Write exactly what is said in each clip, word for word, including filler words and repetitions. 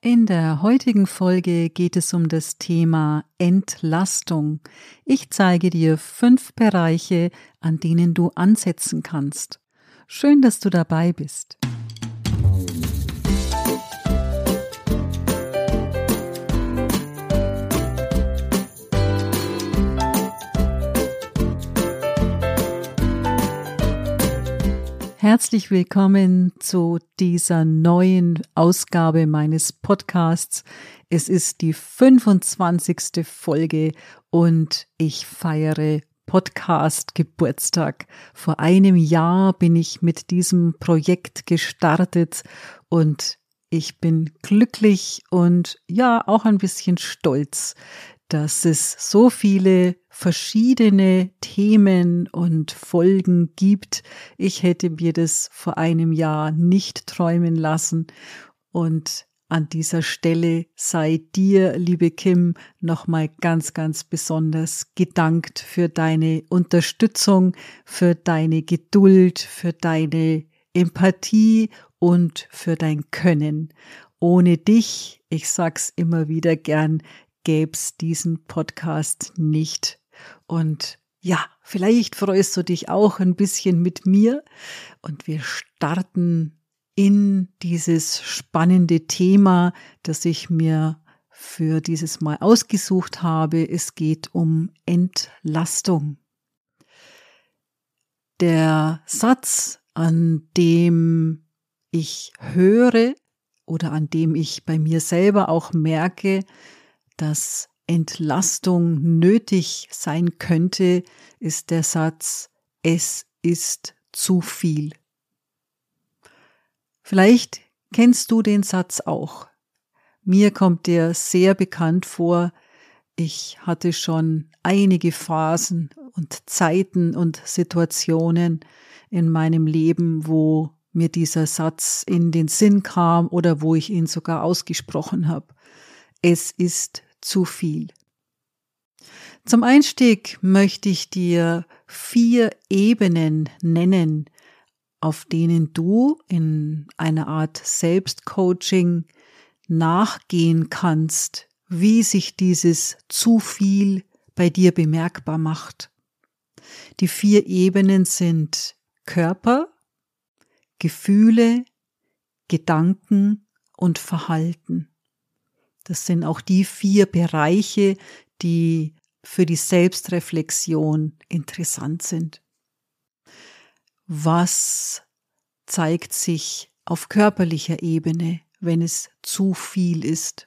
In der heutigen Folge geht es um das Thema Entlastung. Ich zeige dir fünf Bereiche, an denen du ansetzen kannst. Schön, dass du dabei bist. Herzlich willkommen zu dieser neuen Ausgabe meines Podcasts. Es ist die fünfundzwanzigste Folge und ich feiere Podcast-Geburtstag. Vor einem Jahr bin ich mit diesem Projekt gestartet und ich bin glücklich und ja auch ein bisschen stolz, dass es so viele verschiedene Themen und Folgen gibt. Ich hätte mir das vor einem Jahr nicht träumen lassen. Und an dieser Stelle sei dir, liebe Kim, nochmal ganz, ganz besonders gedankt für deine Unterstützung, für deine Geduld, für deine Empathie und für dein Können. Ohne dich, ich sag's immer wieder gern, gäb's diesen Podcast nicht. Und ja, vielleicht freust du dich auch ein bisschen mit mir und wir starten in dieses spannende Thema, das ich mir für dieses Mal ausgesucht habe. Es geht um Entlastung. Der Satz, an dem ich höre oder an dem ich bei mir selber auch merke, dass Entlastung nötig sein könnte, ist der Satz, es ist zu viel. Vielleicht kennst du den Satz auch. Mir kommt der sehr bekannt vor. Ich hatte schon einige Phasen und Zeiten und Situationen in meinem Leben, wo mir dieser Satz in den Sinn kam oder wo ich ihn sogar ausgesprochen habe. Es ist zu viel. Zum Einstieg möchte ich dir vier Ebenen nennen, auf denen du in einer Art Selbstcoaching nachgehen kannst, wie sich dieses zu viel bei dir bemerkbar macht. Die vier Ebenen sind Körper, Gefühle, Gedanken und Verhalten. Das sind auch die vier Bereiche, die für die Selbstreflexion interessant sind. Was zeigt sich auf körperlicher Ebene, wenn es zu viel ist?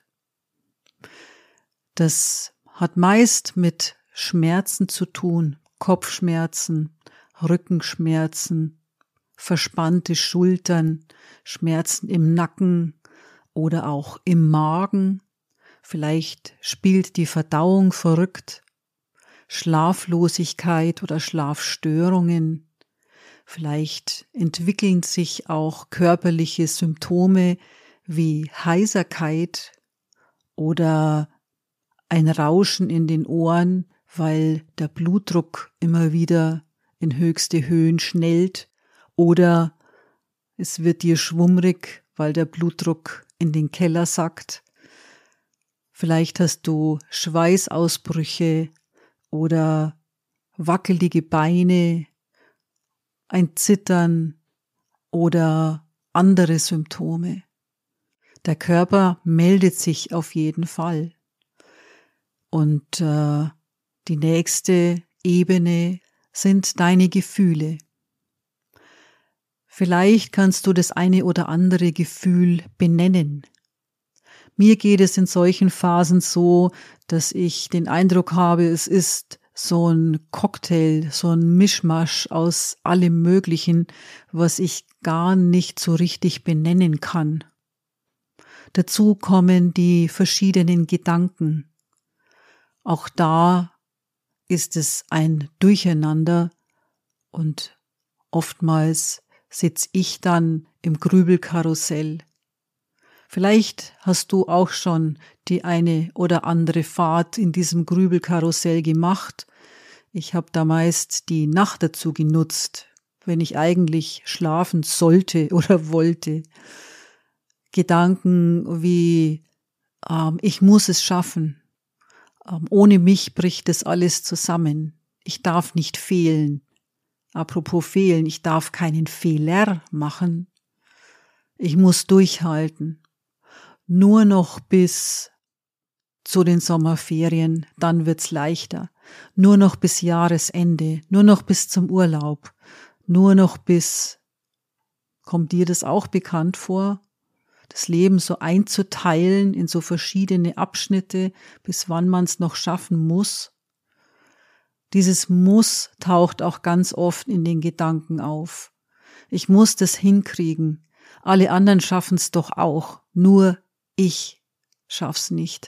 Das hat meist mit Schmerzen zu tun, Kopfschmerzen, Rückenschmerzen, verspannte Schultern, Schmerzen im Nacken oder auch im Magen. Vielleicht spielt die Verdauung verrückt, Schlaflosigkeit oder Schlafstörungen. Vielleicht entwickeln sich auch körperliche Symptome wie Heiserkeit oder ein Rauschen in den Ohren, weil der Blutdruck immer wieder in höchste Höhen schnellt, oder es wird dir schwummrig, weil der Blutdruck in den Keller sackt. Vielleicht hast du Schweißausbrüche oder wackelige Beine, ein Zittern oder andere Symptome. Der Körper meldet sich auf jeden Fall. Und äh, die nächste Ebene sind deine Gefühle. Vielleicht kannst du das eine oder andere Gefühl benennen. Mir geht es in solchen Phasen so, dass ich den Eindruck habe, es ist so ein Cocktail, so ein Mischmasch aus allem Möglichen, was ich gar nicht so richtig benennen kann. Dazu kommen die verschiedenen Gedanken. Auch da ist es ein Durcheinander und oftmals sitze ich dann im Grübelkarussell. Vielleicht hast du auch schon die eine oder andere Fahrt in diesem Grübelkarussell gemacht. Ich habe da meist die Nacht dazu genutzt, wenn ich eigentlich schlafen sollte oder wollte. Gedanken wie, ähm, ich muss es schaffen, ähm, ohne mich bricht das alles zusammen, ich darf nicht fehlen. Apropos fehlen, ich darf keinen Fehler machen, ich muss durchhalten. Nur noch bis zu den Sommerferien, dann wird's leichter. Nur noch bis Jahresende, nur noch bis zum Urlaub, nur noch bis, kommt dir das auch bekannt vor? Das Leben so einzuteilen in so verschiedene Abschnitte, bis wann man es noch schaffen muss. Dieses Muss taucht auch ganz oft in den Gedanken auf. Ich muss das hinkriegen. Alle anderen schaffen es doch auch. Nur ich schaff's nicht.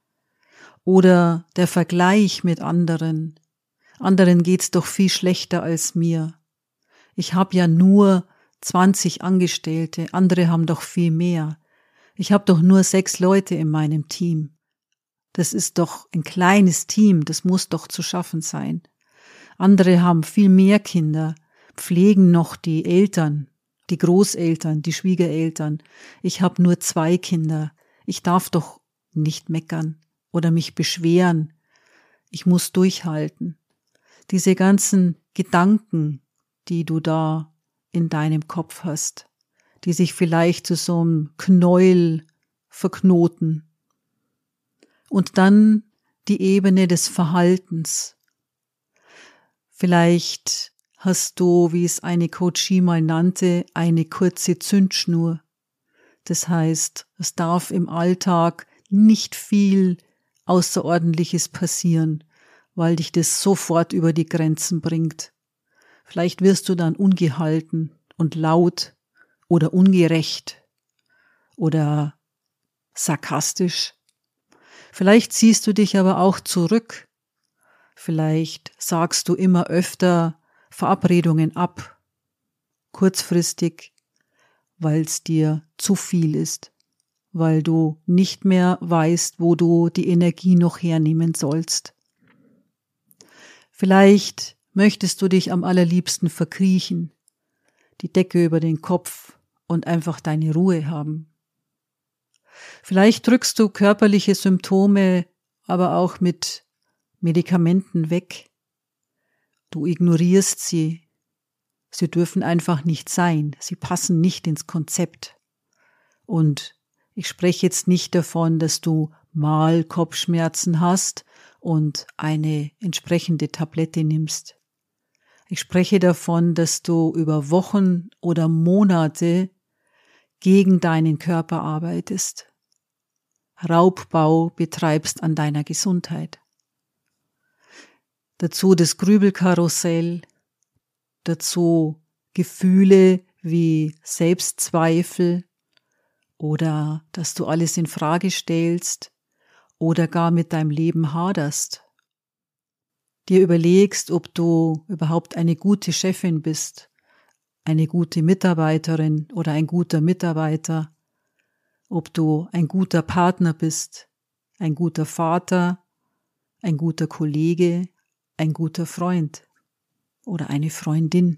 Oder der Vergleich mit anderen. Anderen geht's doch viel schlechter als mir. Ich habe ja nur zwanzig Angestellte, andere haben doch viel mehr. Ich habe doch nur sechs Leute in meinem Team. Das ist doch ein kleines Team, das muss doch zu schaffen sein. Andere haben viel mehr Kinder, pflegen noch die Eltern, die Großeltern, die Schwiegereltern. Ich habe nur zwei Kinder. Ich darf doch nicht meckern oder mich beschweren. Ich muss durchhalten. Diese ganzen Gedanken, die du da in deinem Kopf hast, die sich vielleicht zu so einem Knäuel verknoten. Und dann die Ebene des Verhaltens. Vielleicht hast du, wie es eine Coachie mal nannte, eine kurze Zündschnur. Das heißt, es darf im Alltag nicht viel Außerordentliches passieren, weil dich das sofort über die Grenzen bringt. Vielleicht wirst du dann ungehalten und laut oder ungerecht oder sarkastisch. Vielleicht ziehst du dich aber auch zurück. Vielleicht sagst du immer öfter Verabredungen ab, kurzfristig, weil es dir zu viel ist, weil du nicht mehr weißt, wo du die Energie noch hernehmen sollst. Vielleicht möchtest du dich am allerliebsten verkriechen, die Decke über den Kopf und einfach deine Ruhe haben. Vielleicht drückst du körperliche Symptome aber auch mit Medikamenten weg. Du ignorierst sie. Sie dürfen einfach nicht sein. Sie passen nicht ins Konzept. Und ich spreche jetzt nicht davon, dass du mal Kopfschmerzen hast und eine entsprechende Tablette nimmst. Ich spreche davon, dass du über Wochen oder Monate gegen deinen Körper arbeitest, Raubbau betreibst an deiner Gesundheit. Dazu das Grübelkarussell, dazu Gefühle wie Selbstzweifel oder dass du alles in Frage stellst oder gar mit deinem Leben haderst. Dir überlegst, ob du überhaupt eine gute Chefin bist, eine gute Mitarbeiterin oder ein guter Mitarbeiter, ob du ein guter Partner bist, ein guter Vater, ein guter Kollege, ein guter Freund oder eine Freundin.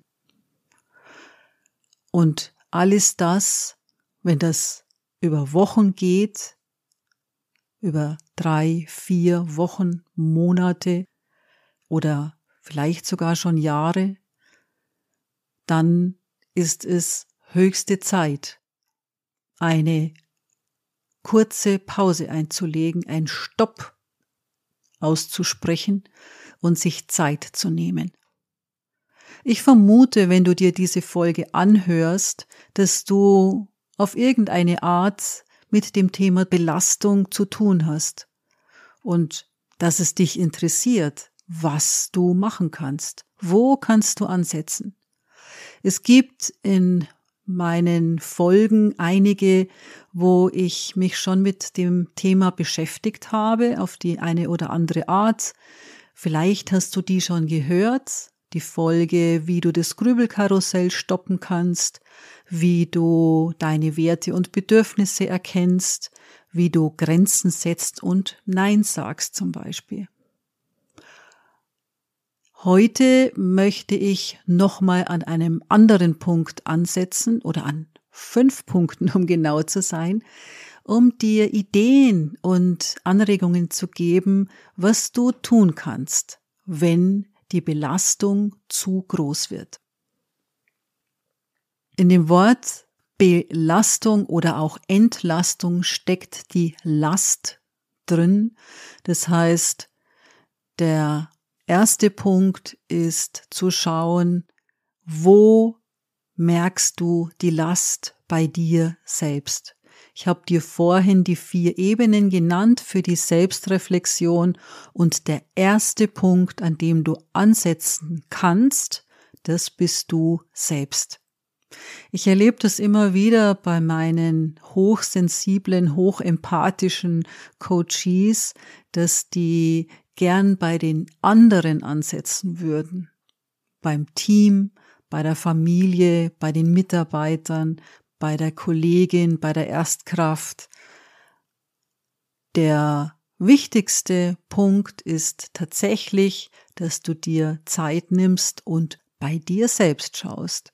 Und alles das, wenn das über Wochen geht, über drei, vier Wochen, Monate oder vielleicht sogar schon Jahre, dann ist es höchste Zeit, eine kurze Pause einzulegen, einen Stopp auszusprechen und sich Zeit zu nehmen. Ich vermute, wenn du dir diese Folge anhörst, dass du auf irgendeine Art mit dem Thema Belastung zu tun hast und dass es dich interessiert, was du machen kannst. Wo kannst du ansetzen? Es gibt in meinen Folgen einige, wo ich mich schon mit dem Thema beschäftigt habe, auf die eine oder andere Art. Vielleicht hast du die schon gehört, die Folge, wie du das Grübelkarussell stoppen kannst, wie du deine Werte und Bedürfnisse erkennst, wie du Grenzen setzt und Nein sagst zum Beispiel. Heute möchte ich nochmal an einem anderen Punkt ansetzen oder an fünf Punkten, um genau zu sein, um dir Ideen und Anregungen zu geben, was du tun kannst, wenn die Belastung zu groß wird. In dem Wort Belastung oder auch Entlastung steckt die Last drin. Das heißt, der erste Punkt ist zu schauen, wo merkst du die Last bei dir selbst? Ich habe dir vorhin die vier Ebenen genannt für die Selbstreflexion und der erste Punkt, an dem du ansetzen kannst, das bist du selbst. Ich erlebe das immer wieder bei meinen hochsensiblen, hochempathischen Coaches, dass die gern bei den anderen ansetzen würden. Beim Team, bei der Familie, bei den Mitarbeitern, bei der Kollegin, bei der Erstkraft. Der wichtigste Punkt ist tatsächlich, dass du dir Zeit nimmst und bei dir selbst schaust.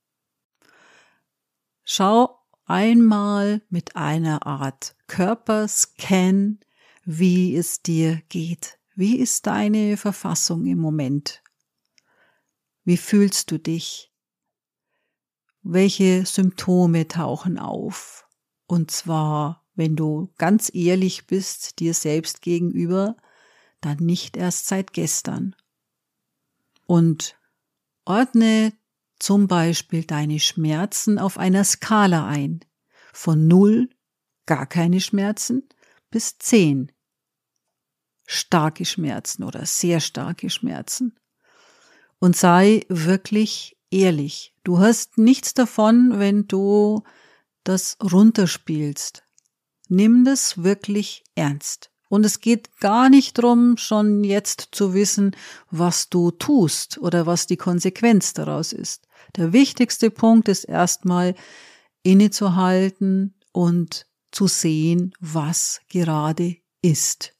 Schau einmal mit einer Art Körperscan, wie es dir geht. Wie ist deine Verfassung im Moment? Wie fühlst du dich? Welche Symptome tauchen auf? Und zwar, wenn du ganz ehrlich bist, dir selbst gegenüber, dann nicht erst seit gestern. Und ordne zum Beispiel deine Schmerzen auf einer Skala ein. Von null, gar keine Schmerzen, bis zehn. Starke Schmerzen oder sehr starke Schmerzen. Und sei wirklich ehrlich. Du hast nichts davon, wenn du das runterspielst. Nimm das wirklich ernst. Und es geht gar nicht darum, schon jetzt zu wissen, was du tust oder was die Konsequenz daraus ist. Der wichtigste Punkt ist erstmal innezuhalten und zu sehen, was gerade ist.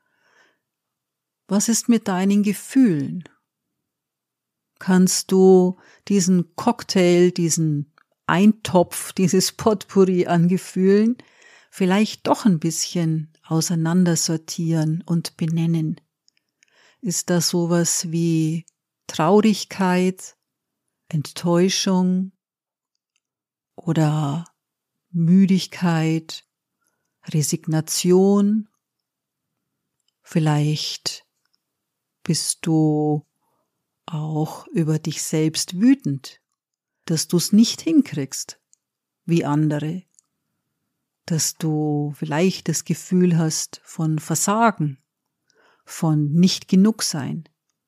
Was ist mit deinen Gefühlen? Kannst du diesen Cocktail, diesen Eintopf, dieses Potpourri an Gefühlen vielleicht doch ein bisschen auseinandersortieren und benennen? Ist das sowas wie Traurigkeit, Enttäuschung oder Müdigkeit, Resignation? Vielleicht bist du auch über dich selbst wütend, dass du es nicht hinkriegst wie andere, dass du vielleicht das Gefühl hast von Versagen, von nicht genug sein.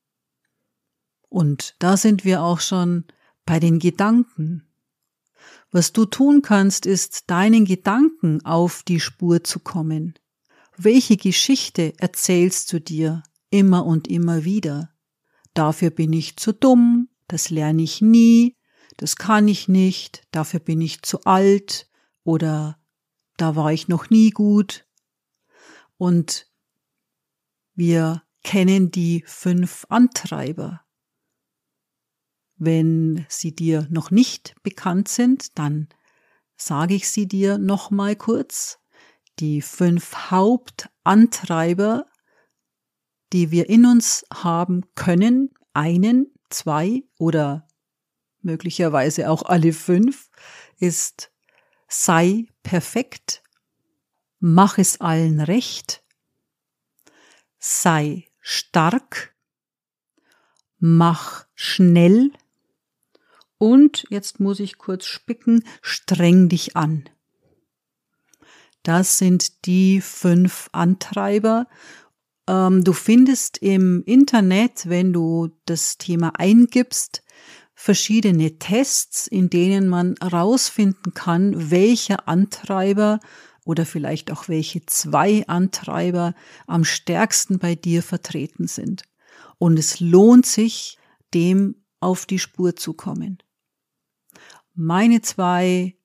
Und da sind wir auch schon bei den Gedanken. Was du tun kannst, ist, deinen Gedanken auf die Spur zu kommen. Welche Geschichte erzählst du dir immer und immer wieder? Dafür bin ich zu dumm, das lerne ich nie, das kann ich nicht, dafür bin ich zu alt oder da war ich noch nie gut. Und wir kennen die fünf Antreiber. Wenn sie dir noch nicht bekannt sind, dann sage ich sie dir noch mal kurz. Die fünf Hauptantreiber, die wir in uns haben können, einen, zwei oder möglicherweise auch alle fünf, ist: sei perfekt, mach es allen recht, sei stark, mach schnell und, jetzt muss ich kurz spicken, streng dich an. Das sind die fünf Antreiber. Ähm, du findest im Internet, wenn du das Thema eingibst, verschiedene Tests, in denen man herausfinden kann, welcher Antreiber oder vielleicht auch welche zwei Antreiber am stärksten bei dir vertreten sind. Und es lohnt sich, dem auf die Spur zu kommen. Meine zwei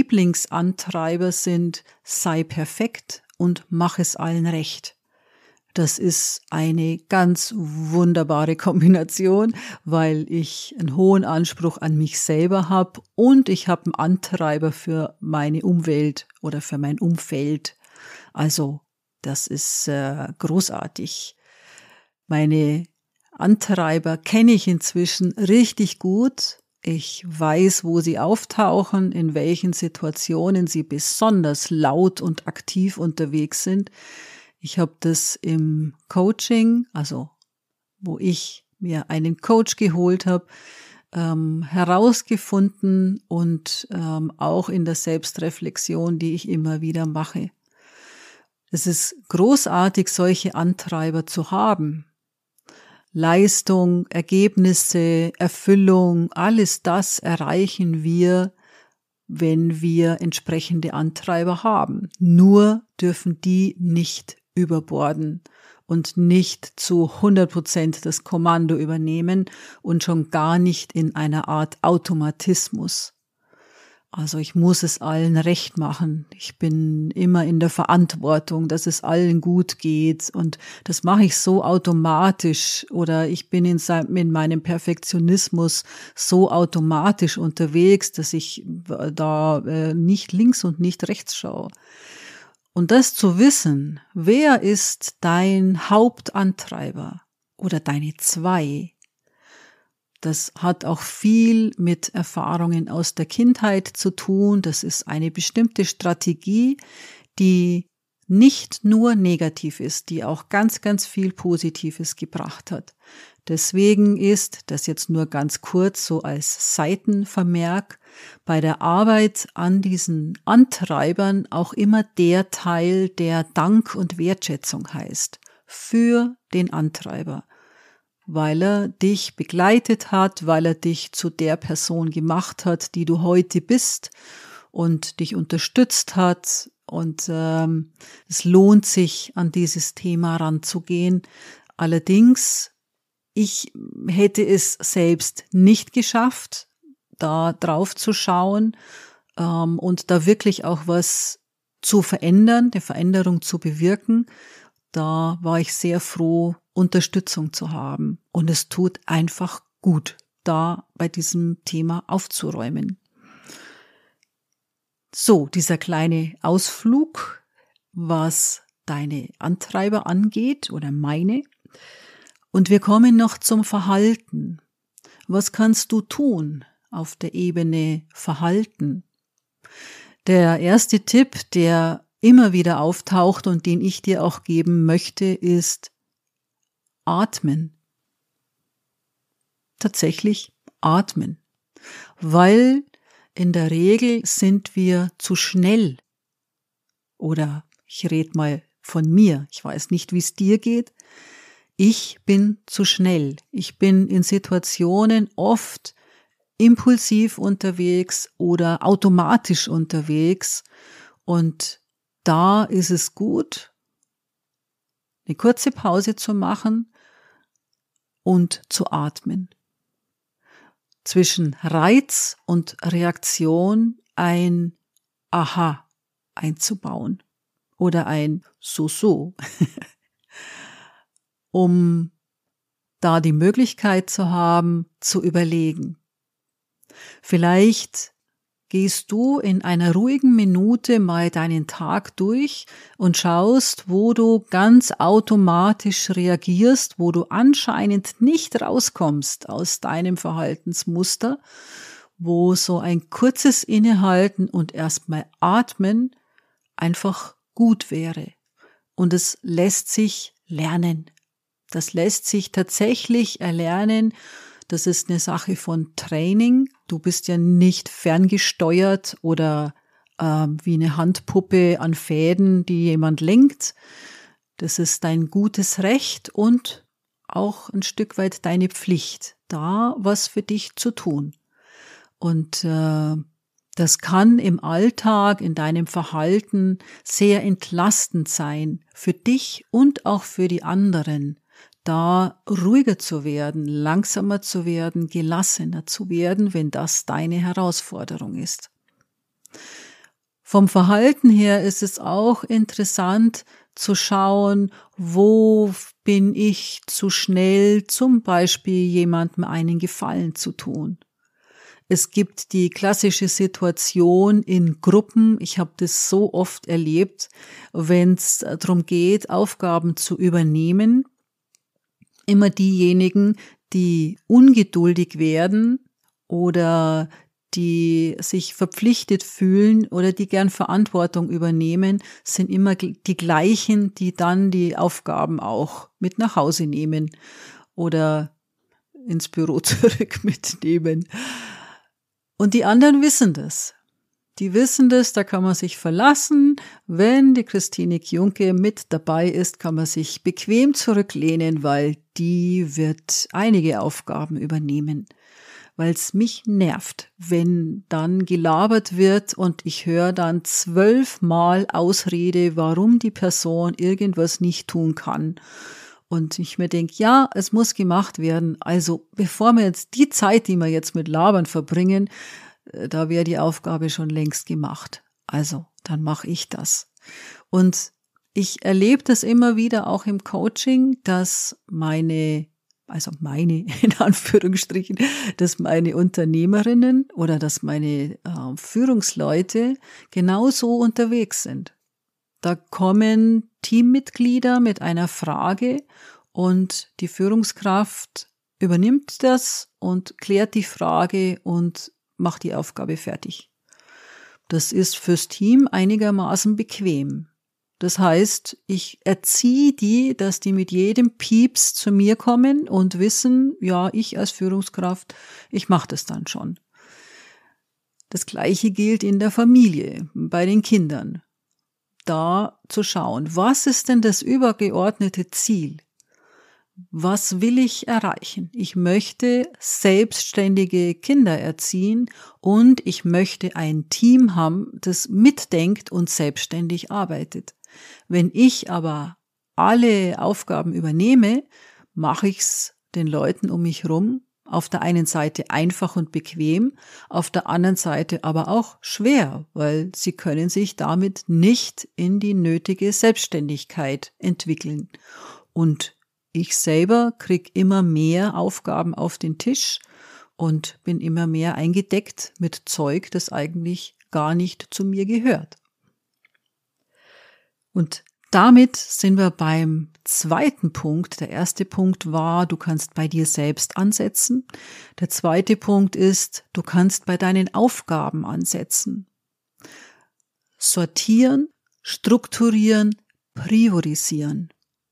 Lieblingsantreiber sind: sei perfekt und mach es allen recht. Das ist eine ganz wunderbare Kombination, weil ich einen hohen Anspruch an mich selber habe und ich habe einen Antreiber für meine Umwelt oder für mein Umfeld. Also das ist äh, großartig. Meine Antreiber kenne ich inzwischen richtig gut. Ich weiß, wo sie auftauchen, in welchen Situationen sie besonders laut und aktiv unterwegs sind. Ich habe das im Coaching, also wo ich mir einen Coach geholt habe, ähm, herausgefunden und ähm, auch in der Selbstreflexion, die ich immer wieder mache. Es ist großartig, solche Antreiber zu haben. Leistung, Ergebnisse, Erfüllung, alles das erreichen wir, wenn wir entsprechende Antreiber haben. Nur dürfen die nicht überborden und nicht zu hundert Prozent das Kommando übernehmen und schon gar nicht in einer Art Automatismus. Also ich muss es allen recht machen. Ich bin immer in der Verantwortung, dass es allen gut geht und das mache ich so automatisch oder ich bin in, in meinem Perfektionismus so automatisch unterwegs, dass ich da äh, nicht links und nicht rechts schaue. Und das zu wissen, wer ist dein Hauptantreiber oder deine zwei? Das hat auch viel mit Erfahrungen aus der Kindheit zu tun. Das ist eine bestimmte Strategie, die nicht nur negativ ist, die auch ganz, ganz viel Positives gebracht hat. Deswegen ist, das jetzt nur ganz kurz so als Seitenvermerk, bei der Arbeit an diesen Antreibern auch immer der Teil, der Dank und Wertschätzung heißt, für den Antreiber. Weil er dich begleitet hat, weil er dich zu der Person gemacht hat, die du heute bist und dich unterstützt hat. Und ähm, es lohnt sich, an dieses Thema ranzugehen. Allerdings, ich hätte es selbst nicht geschafft, da drauf zu schauen ähm, und da wirklich auch was zu verändern, eine Veränderung zu bewirken. Da war ich sehr froh, Unterstützung zu haben. Und es tut einfach gut, da bei diesem Thema aufzuräumen. So, dieser kleine Ausflug, was deine Antreiber angeht oder meine. Und wir kommen noch zum Verhalten. Was kannst du tun auf der Ebene Verhalten? Der erste Tipp, der immer wieder auftaucht und den ich dir auch geben möchte, ist atmen. Tatsächlich atmen. Weil in der Regel sind wir zu schnell. Oder ich rede mal von mir. Ich weiß nicht, wie es dir geht. Ich bin zu schnell. Ich bin in Situationen oft impulsiv unterwegs oder automatisch unterwegs. Und da ist es gut, eine kurze Pause zu machen und zu atmen. Zwischen Reiz und Reaktion ein Aha einzubauen oder ein So-So, um da die Möglichkeit zu haben, zu überlegen. Vielleicht gehst du in einer ruhigen Minute mal deinen Tag durch und schaust, wo du ganz automatisch reagierst, wo du anscheinend nicht rauskommst aus deinem Verhaltensmuster, wo so ein kurzes Innehalten und erstmal atmen einfach gut wäre. Und es lässt sich lernen. Das lässt sich tatsächlich erlernen. Das ist eine Sache von Training. Du bist ja nicht ferngesteuert oder äh, wie eine Handpuppe an Fäden, die jemand lenkt. Das ist dein gutes Recht und auch ein Stück weit deine Pflicht, da was für dich zu tun. Und äh, das kann im Alltag, in deinem Verhalten sehr entlastend sein, für dich und auch für die anderen, da ruhiger zu werden, langsamer zu werden, gelassener zu werden, wenn das deine Herausforderung ist. Vom Verhalten her ist es auch interessant zu schauen, wo bin ich zu schnell, zum Beispiel jemandem einen Gefallen zu tun. Es gibt die klassische Situation in Gruppen, ich habe das so oft erlebt, wenn es darum geht, Aufgaben zu übernehmen, immer diejenigen, die ungeduldig werden oder die sich verpflichtet fühlen oder die gern Verantwortung übernehmen, sind immer die gleichen, die dann die Aufgaben auch mit nach Hause nehmen oder ins Büro zurück mitnehmen. Und die anderen wissen das. Die wissen das, da kann man sich verlassen. Wenn die Christine Kjunke mit dabei ist, kann man sich bequem zurücklehnen, weil die wird einige Aufgaben übernehmen. Weil es mich nervt, wenn dann gelabert wird und ich höre dann zwölfmal Ausrede, warum die Person irgendwas nicht tun kann. Und ich mir denke, ja, es muss gemacht werden. Also bevor wir jetzt die Zeit, die wir jetzt mit Labern verbringen, da wäre die Aufgabe schon längst gemacht. Also dann mache ich das. Und ich erlebe das immer wieder auch im Coaching, dass meine also meine, in Anführungsstrichen, dass meine Unternehmerinnen oder dass meine äh, Führungsleute genauso unterwegs sind. Da kommen Teammitglieder mit einer Frage und die Führungskraft übernimmt das und klärt die Frage und macht die Aufgabe fertig. Das ist fürs Team einigermaßen bequem. Das heißt, ich erziehe die, dass die mit jedem Pieps zu mir kommen und wissen, ja, ich als Führungskraft, ich mache das dann schon. Das Gleiche gilt in der Familie, bei den Kindern. Da zu schauen, was ist denn das übergeordnete Ziel? Was will ich erreichen? Ich möchte selbstständige Kinder erziehen und ich möchte ein Team haben, das mitdenkt und selbstständig arbeitet. Wenn ich aber alle Aufgaben übernehme, mache ich es den Leuten um mich herum auf der einen Seite einfach und bequem, auf der anderen Seite aber auch schwer, weil sie können sich damit nicht in die nötige Selbstständigkeit entwickeln. Und ich selber kriege immer mehr Aufgaben auf den Tisch und bin immer mehr eingedeckt mit Zeug, das eigentlich gar nicht zu mir gehört. Und damit sind wir beim zweiten Punkt. Der erste Punkt war, du kannst bei dir selbst ansetzen. Der zweite Punkt ist, du kannst bei deinen Aufgaben ansetzen. Sortieren, strukturieren, priorisieren.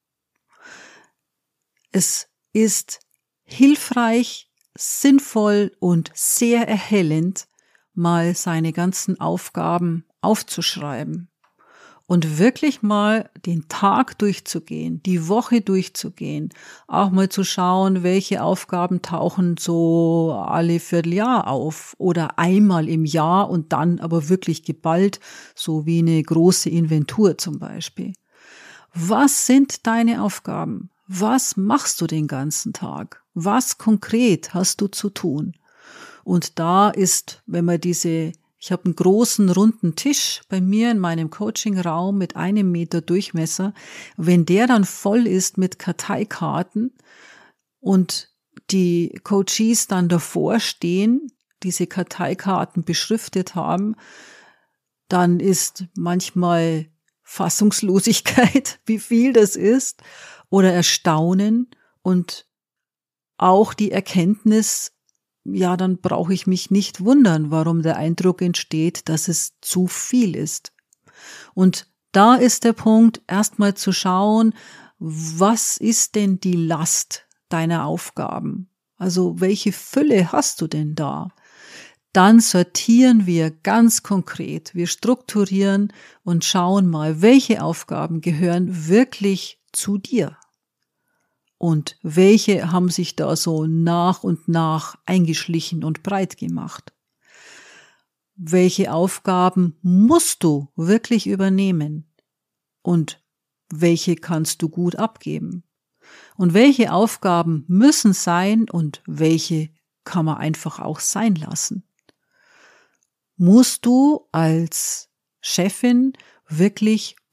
Es ist hilfreich, sinnvoll und sehr erhellend, mal seine ganzen Aufgaben aufzuschreiben. Und wirklich mal den Tag durchzugehen, die Woche durchzugehen, auch mal zu schauen, welche Aufgaben tauchen so alle Vierteljahr auf oder einmal im Jahr und dann aber wirklich geballt, so wie eine große Inventur zum Beispiel. Was sind deine Aufgaben? Was machst du den ganzen Tag? Was konkret hast du zu tun? Und da ist, wenn man diese Ich habe einen großen, runden Tisch bei mir in meinem Coaching-Raum mit einem Meter Durchmesser. Wenn der dann voll ist mit Karteikarten und die Coaches dann davor stehen, diese Karteikarten beschriftet haben, dann ist manchmal Fassungslosigkeit, wie viel das ist, oder Erstaunen und auch die Erkenntnis, ja, dann brauche ich mich nicht wundern, warum der Eindruck entsteht, dass es zu viel ist. Und da ist der Punkt, erstmal zu schauen, was ist denn die Last deiner Aufgaben? Also welche Fülle hast du denn da? Dann sortieren wir ganz konkret, wir strukturieren und schauen mal, welche Aufgaben gehören wirklich zu dir. Und welche haben sich da so nach und nach eingeschlichen und breit gemacht? Welche Aufgaben musst du wirklich übernehmen? Und welche kannst du gut abgeben? Und welche Aufgaben müssen sein und welche kann man einfach auch sein lassen? Musst du als Chefin wirklich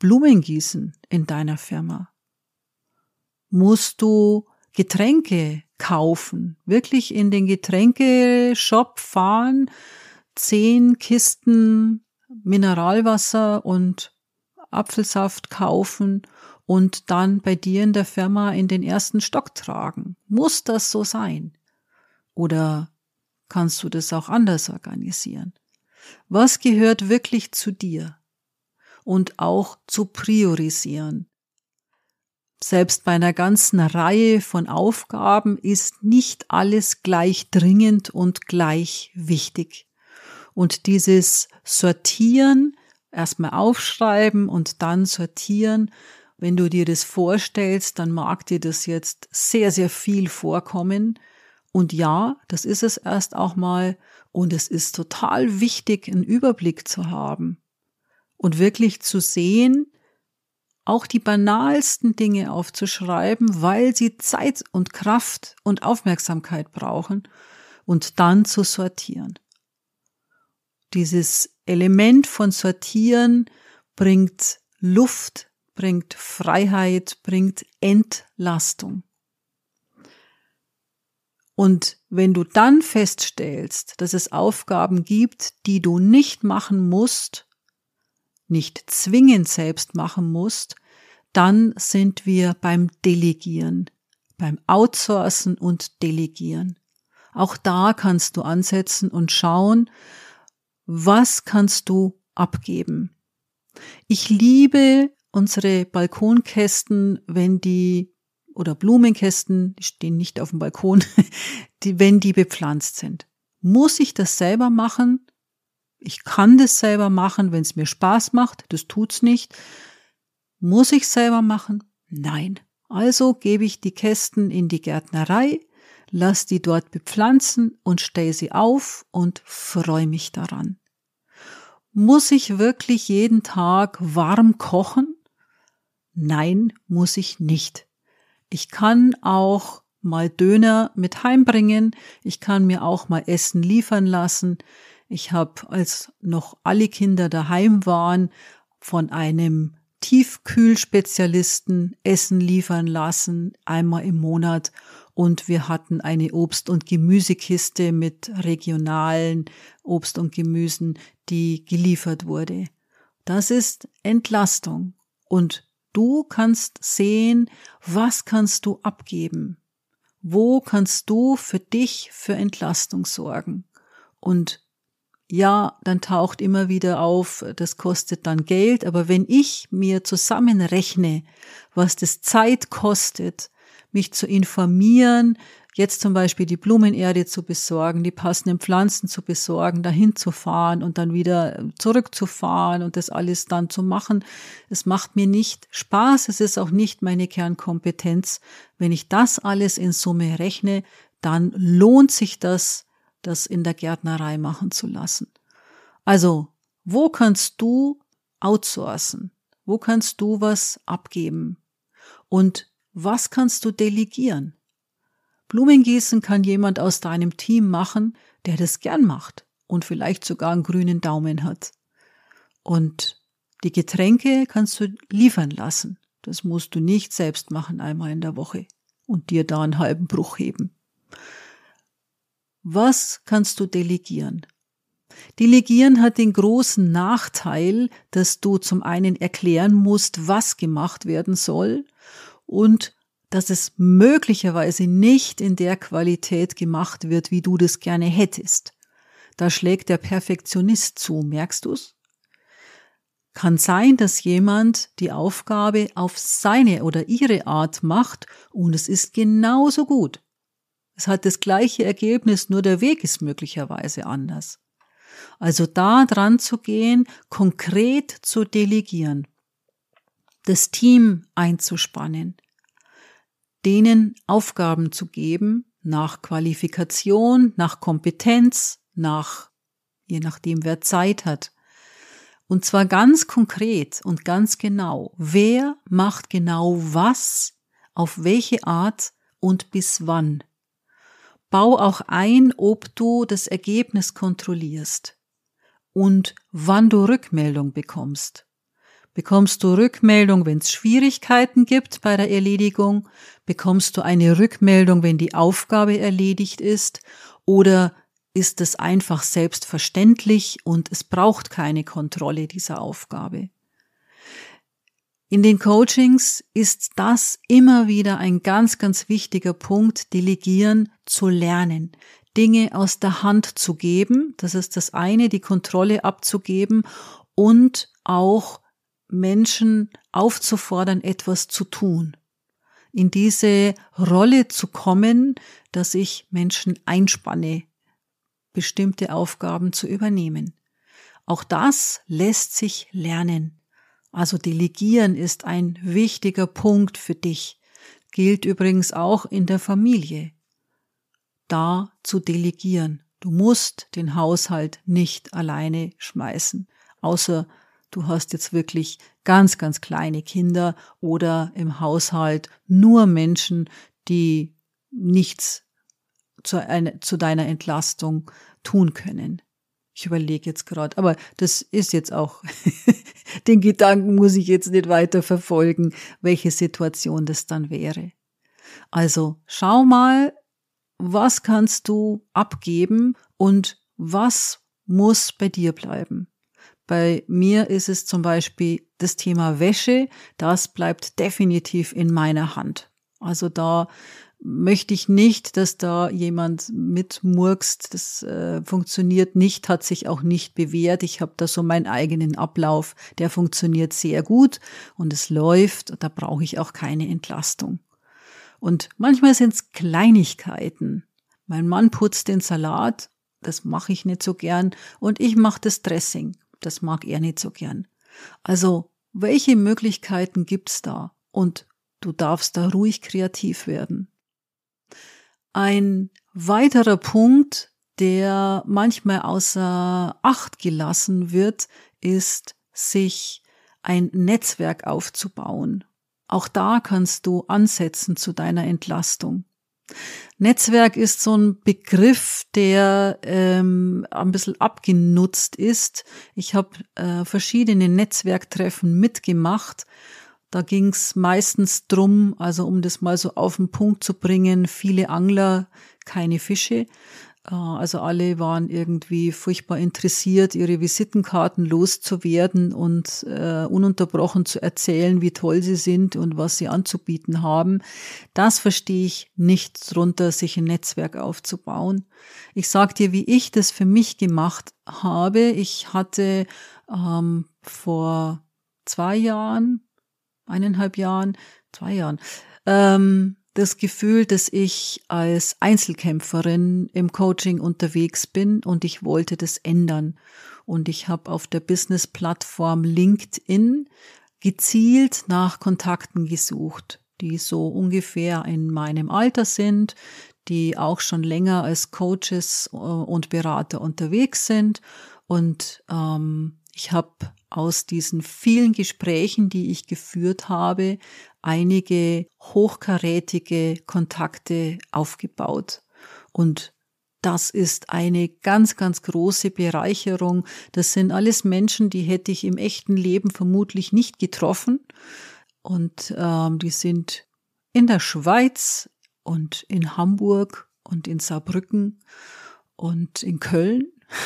Blumen gießen in deiner Firma? Musst du Getränke kaufen, wirklich in den Getränkeshop fahren, zehn Kisten Mineralwasser und Apfelsaft kaufen und dann bei dir in der Firma in den ersten Stock tragen? Muss das so sein? Oder kannst du das auch anders organisieren? Was gehört wirklich zu dir? Und auch zu priorisieren. Selbst bei einer ganzen Reihe von Aufgaben ist nicht alles gleich dringend und gleich wichtig. Und dieses Sortieren, erstmal aufschreiben und dann sortieren, wenn du dir das vorstellst, dann mag dir das jetzt sehr, sehr viel vorkommen. Und ja, das ist es erst auch mal. Und es ist total wichtig, einen Überblick zu haben und wirklich zu sehen, auch die banalsten Dinge aufzuschreiben, weil sie Zeit und Kraft und Aufmerksamkeit brauchen und dann zu sortieren. Dieses Element von Sortieren bringt Luft, bringt Freiheit, bringt Entlastung. Und wenn du dann feststellst, dass es Aufgaben gibt, die du nicht machen musst, nicht zwingend selbst machen musst, dann sind wir beim Delegieren, beim Outsourcen und Delegieren. Auch da kannst du ansetzen und schauen, was kannst du abgeben. Ich liebe unsere Balkonkästen, wenn die, oder Blumenkästen, die stehen nicht auf dem Balkon, die, wenn die bepflanzt sind. Muss ich das selber machen? Ich kann das selber machen, wenn es mir Spaß macht. Das tut's nicht. Muss ich selber machen? Nein. Also gebe ich die Kästen in die Gärtnerei, lass die dort bepflanzen und stelle sie auf und freue mich daran. Muss ich wirklich jeden Tag warm kochen? Nein, muss ich nicht. Ich kann auch mal Döner mit heimbringen. Ich kann mir auch mal Essen liefern lassen. Ich habe, als noch alle Kinder daheim waren, von einem Tiefkühlspezialisten Essen liefern lassen, einmal im Monat. Und wir hatten eine Obst- und Gemüsekiste mit regionalen Obst und Gemüsen, die geliefert wurde. Das ist Entlastung. Und du kannst sehen, was kannst du abgeben? Wo kannst du für dich für Entlastung sorgen? Und ja, dann taucht immer wieder auf, das kostet dann Geld, aber wenn ich mir zusammenrechne, was das Zeit kostet, mich zu informieren, jetzt zum Beispiel die Blumenerde zu besorgen, die passenden Pflanzen zu besorgen, dahin zu fahren und dann wieder zurückzufahren und das alles dann zu machen, es macht mir nicht Spaß, es ist auch nicht meine Kernkompetenz. Wenn ich das alles in Summe rechne, dann lohnt sich das, das in der Gärtnerei machen zu lassen. Also, wo kannst du outsourcen? Wo kannst du was abgeben? Und was kannst du delegieren? Blumengießen kann jemand aus deinem Team machen, der das gern macht und vielleicht sogar einen grünen Daumen hat. Und die Getränke kannst du liefern lassen. Das musst du nicht selbst machen einmal in der Woche und dir da einen halben Bruch heben. Was kannst du delegieren? Delegieren hat den großen Nachteil, dass du zum einen erklären musst, was gemacht werden soll und dass es möglicherweise nicht in der Qualität gemacht wird, wie du das gerne hättest. Da schlägt der Perfektionist zu, merkst du's? Kann sein, dass jemand die Aufgabe auf seine oder ihre Art macht und es ist genauso gut. Es hat das gleiche Ergebnis, nur der Weg ist möglicherweise anders. Also da dran zu gehen, konkret zu delegieren, das Team einzuspannen, denen Aufgaben zu geben, nach Qualifikation, nach Kompetenz, nach, je nachdem wer Zeit hat. Und zwar ganz konkret und ganz genau. Wer macht genau was, auf welche Art und bis wann? Bau auch ein, ob du das Ergebnis kontrollierst und wann du Rückmeldung bekommst. Bekommst du Rückmeldung, wenn es Schwierigkeiten gibt bei der Erledigung? Bekommst du eine Rückmeldung, wenn die Aufgabe erledigt ist? Oder ist es einfach selbstverständlich und es braucht keine Kontrolle dieser Aufgabe? In den Coachings ist das immer wieder ein ganz, ganz wichtiger Punkt, delegieren zu lernen, Dinge aus der Hand zu geben, das ist das eine, die Kontrolle abzugeben und auch Menschen aufzufordern, etwas zu tun. In diese Rolle zu kommen, dass ich Menschen einspanne, bestimmte Aufgaben zu übernehmen. Auch das lässt sich lernen. Also delegieren ist ein wichtiger Punkt für dich. Gilt übrigens auch in der Familie. Da zu delegieren. Du musst den Haushalt nicht alleine schmeißen, außer du hast jetzt wirklich ganz, ganz kleine Kinder oder im Haushalt nur Menschen, die nichts zu, eine, zu deiner Entlastung tun können. Ich überlege jetzt gerade, aber das ist jetzt auch, den Gedanken muss ich jetzt nicht weiter verfolgen, welche Situation das dann wäre. Also schau mal, was kannst du abgeben und was muss bei dir bleiben? Bei mir ist es zum Beispiel das Thema Wäsche, das bleibt definitiv in meiner Hand. Also da möchte ich nicht, dass da jemand mitmurkst. Das äh, funktioniert nicht, hat sich auch nicht bewährt. Ich habe da so meinen eigenen Ablauf, der funktioniert sehr gut und es läuft. Da brauche ich auch keine Entlastung. Und manchmal sind es Kleinigkeiten. Mein Mann putzt den Salat, das mache ich nicht so gern, und ich mache das Dressing, das mag er nicht so gern. Also, welche Möglichkeiten gibt's da? Und du darfst da ruhig kreativ werden. Ein weiterer Punkt, der manchmal außer Acht gelassen wird, ist, sich ein Netzwerk aufzubauen. Auch da kannst du ansetzen zu deiner Entlastung. Netzwerk ist so ein Begriff, der ähm, ein bisschen abgenutzt ist. Ich habe äh, verschiedene Netzwerktreffen mitgemacht. Da ging es meistens drum, also um das mal so auf den Punkt zu bringen, viele Angler, keine Fische. Also alle waren irgendwie furchtbar interessiert, ihre Visitenkarten loszuwerden und äh, ununterbrochen zu erzählen, wie toll sie sind und was sie anzubieten haben. Das verstehe ich nicht drunter, sich ein Netzwerk aufzubauen. Ich sage dir, wie ich das für mich gemacht habe. Ich hatte ähm, vor zwei Jahren, eineinhalb Jahren, zwei Jahren, ähm, das Gefühl, dass ich als Einzelkämpferin im Coaching unterwegs bin und ich wollte das ändern. Und ich habe auf der Business-Plattform LinkedIn gezielt nach Kontakten gesucht, die so ungefähr in meinem Alter sind, die auch schon länger als Coaches und Berater unterwegs sind. Und ähm, ich habe aus diesen vielen Gesprächen, die ich geführt habe, einige hochkarätige Kontakte aufgebaut. Und das ist eine ganz, ganz große Bereicherung. Das sind alles Menschen, die hätte ich im echten Leben vermutlich nicht getroffen. Und ähm, die sind in der Schweiz und in Hamburg und in Saarbrücken und in Köln.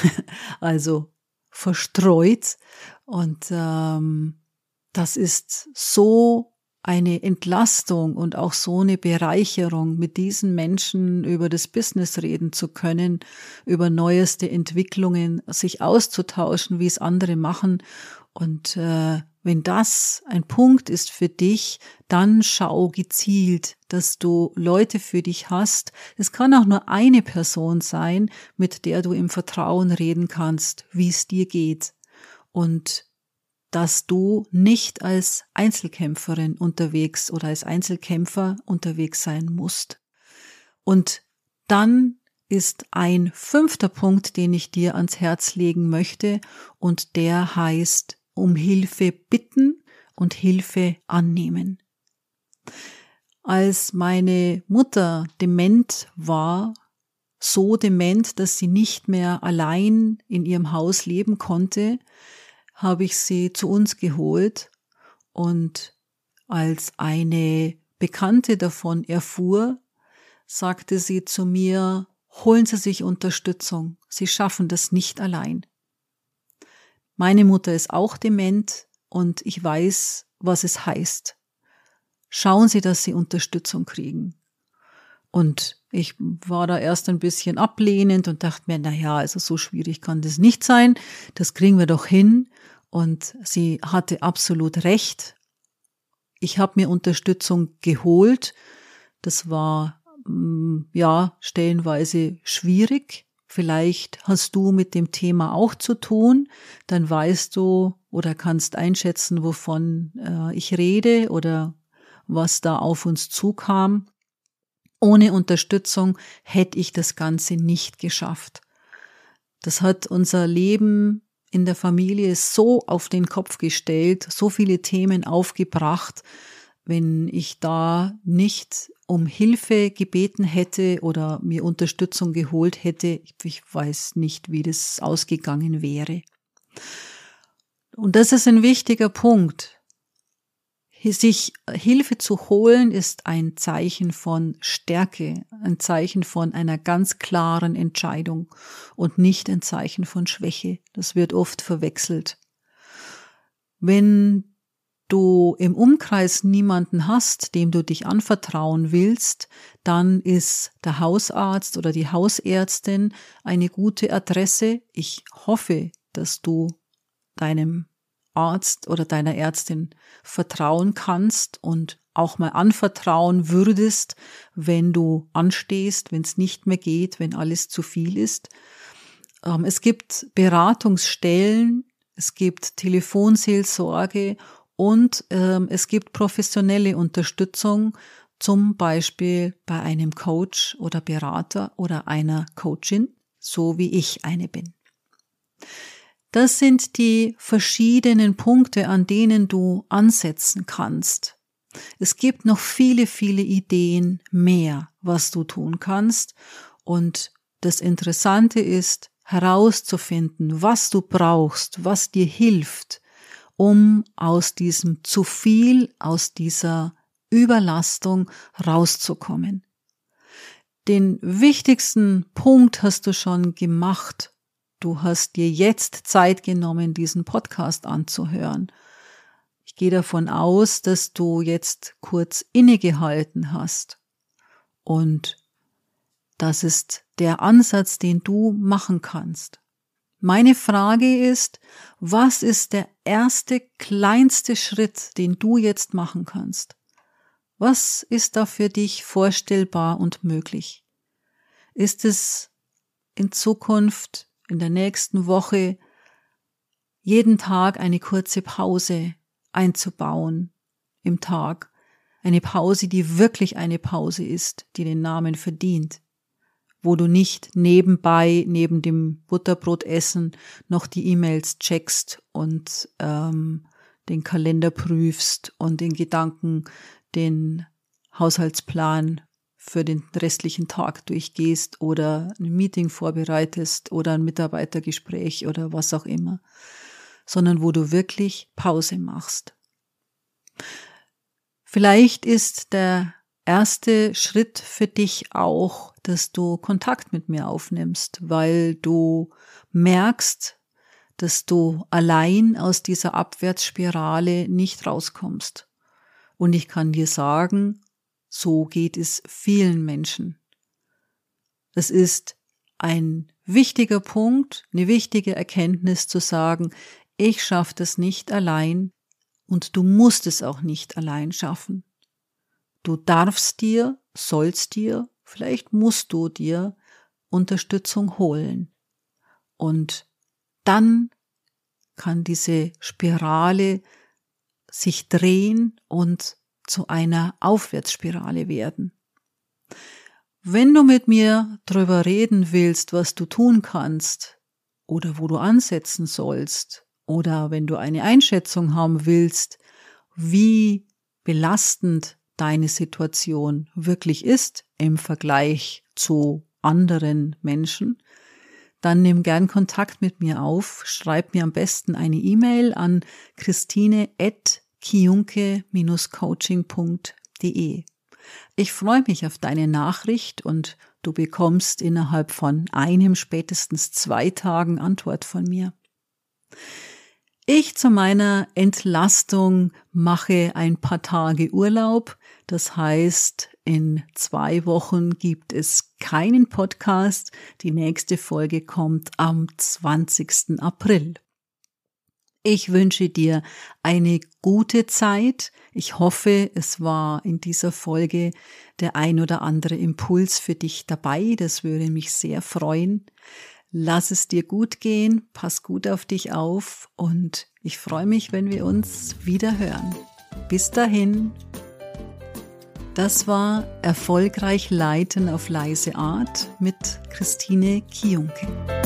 Also verstreut. Und ähm, das ist so eine Entlastung und auch so eine Bereicherung, mit diesen Menschen über das Business reden zu können, über neueste Entwicklungen, sich auszutauschen, wie es andere machen. Und äh, wenn das ein Punkt ist für dich, dann schau gezielt, dass du Leute für dich hast. Es kann auch nur eine Person sein, mit der du im Vertrauen reden kannst, wie es dir geht. Und dass du nicht als Einzelkämpferin unterwegs oder als Einzelkämpfer unterwegs sein musst. Und dann ist ein fünfter Punkt, den ich dir ans Herz legen möchte, und der heißt: um Hilfe bitten und Hilfe annehmen. Als meine Mutter dement war, so dement, dass sie nicht mehr allein in ihrem Haus leben konnte, habe ich sie zu uns geholt Und als eine Bekannte davon erfuhr, sagte sie zu mir, holen Sie sich Unterstützung, Sie schaffen das nicht allein. Meine Mutter ist auch dement und ich weiß, was es heißt. Schauen Sie, dass Sie Unterstützung kriegen. Und ich war da erst ein bisschen ablehnend und dachte mir, na ja, also so schwierig kann das nicht sein, das kriegen wir doch hin. Und sie hatte absolut recht. Ich habe mir Unterstützung geholt. Das war ja stellenweise schwierig. Vielleicht hast du mit dem Thema auch zu tun, dann weißt du oder kannst einschätzen, wovon äh, ich rede oder was da auf uns zukam. Ohne Unterstützung hätte ich das Ganze nicht geschafft. Das hat unser Leben in der Familie so auf den Kopf gestellt, so viele Themen aufgebracht. Wenn ich da nicht um Hilfe gebeten hätte oder mir Unterstützung geholt hätte, ich weiß nicht, wie das ausgegangen wäre. Und das ist ein wichtiger Punkt. Sich Hilfe zu holen ist ein Zeichen von Stärke, ein Zeichen von einer ganz klaren Entscheidung und nicht ein Zeichen von Schwäche. Das wird oft verwechselt. Wenn du im Umkreis niemanden hast, dem du dich anvertrauen willst, dann ist der Hausarzt oder die Hausärztin eine gute Adresse. Ich hoffe, dass du deinem Arzt oder deiner Ärztin vertrauen kannst und auch mal anvertrauen würdest, wenn du anstehst, wenn es nicht mehr geht, wenn alles zu viel ist. Ähm, es gibt Beratungsstellen, es gibt Telefonseelsorge und ähm, es gibt professionelle Unterstützung, zum Beispiel bei einem Coach oder Berater oder einer Coachin, so wie ich eine bin. Das sind die verschiedenen Punkte, an denen du ansetzen kannst. Es gibt noch viele, viele Ideen mehr, was du tun kannst. Und das Interessante ist, herauszufinden, was du brauchst, was dir hilft, um aus diesem zu viel, aus dieser Überlastung rauszukommen. Den wichtigsten Punkt hast du schon gemacht. Du hast dir jetzt Zeit genommen, diesen Podcast anzuhören. Ich gehe davon aus, dass du jetzt kurz innegehalten hast. Und das ist der Ansatz, den du machen kannst. Meine Frage ist, was ist der erste, kleinste Schritt, den du jetzt machen kannst? Was ist da für dich vorstellbar und möglich? Ist es in Zukunft, in der nächsten Woche, jeden Tag eine kurze Pause einzubauen im Tag? Eine Pause, die wirklich eine Pause ist, die den Namen verdient, wo du nicht nebenbei, neben dem Butterbrotessen, noch die E-Mails checkst und ähm, den Kalender prüfst und in Gedanken den Haushaltsplan für den restlichen Tag durchgehst oder ein Meeting vorbereitest oder ein Mitarbeitergespräch oder was auch immer, sondern wo du wirklich Pause machst. Vielleicht ist der erste Schritt für dich auch, dass du Kontakt mit mir aufnimmst, weil du merkst, dass du allein aus dieser Abwärtsspirale nicht rauskommst. Und ich kann dir sagen, so geht es vielen Menschen. Es ist ein wichtiger Punkt, eine wichtige Erkenntnis zu sagen, ich schaffe das nicht allein und du musst es auch nicht allein schaffen. Du darfst dir, sollst dir, vielleicht musst du dir Unterstützung holen. Und dann kann diese Spirale sich drehen und zu einer Aufwärtsspirale werden. Wenn du mit mir drüber reden willst, was du tun kannst oder wo du ansetzen sollst oder wenn du eine Einschätzung haben willst, wie belastend deine Situation wirklich ist im Vergleich zu anderen Menschen, dann nimm gern Kontakt mit mir auf. Schreib mir am besten eine E-Mail an christine at kiunke Coaching punkt de. Ich freue mich auf deine Nachricht und du bekommst innerhalb von einem, spätestens zwei Tagen Antwort von mir. Ich zu meiner Entlastung mache ein paar Tage Urlaub. Das heißt, in zwei Wochen gibt es keinen Podcast. Die nächste Folge kommt am zwanzigsten April. Ich wünsche dir eine gute Zeit. Ich hoffe, es war in dieser Folge der ein oder andere Impuls für dich dabei. Das würde mich sehr freuen. Lass es dir gut gehen, pass gut auf dich auf und ich freue mich, wenn wir uns wieder hören. Bis dahin. Das war Erfolgreich Leiten auf leise Art mit Christine Kiunke.